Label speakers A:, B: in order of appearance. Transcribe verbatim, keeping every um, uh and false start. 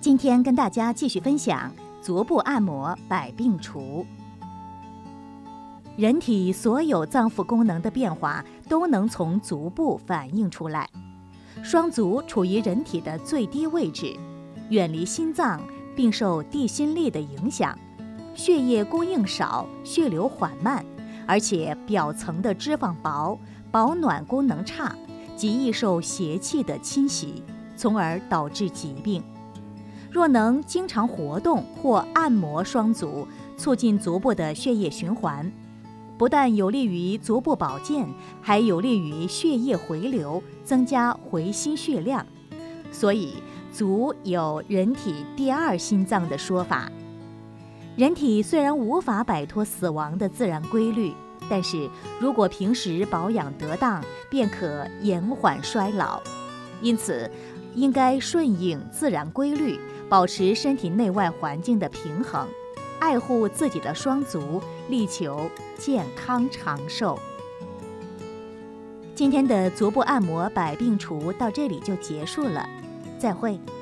A: 今天跟大家继续分享足部按摩百病除。人体所有脏腑功能的变化都能从足部反映出来。双足处于人体的最低位置，远离心脏，并受地心力的影响，血液供应少，血流缓慢，而且表层的脂肪薄，保暖功能差，极易受邪气的侵袭，从而导致疾病。若能经常活动或按摩双足，促进足部的血液循环，不但有利于足部保健，还有利于血液回流，增加回心血量。所以足有人体第二心脏的说法。人体虽然无法摆脱死亡的自然规律，但是如果平时保养得当，便可延缓衰老。因此应该顺应自然规律，保持身体内外环境的平衡，爱护自己的双足，力求健康长寿。今天的足部按摩百病除到这里就结束了，再会。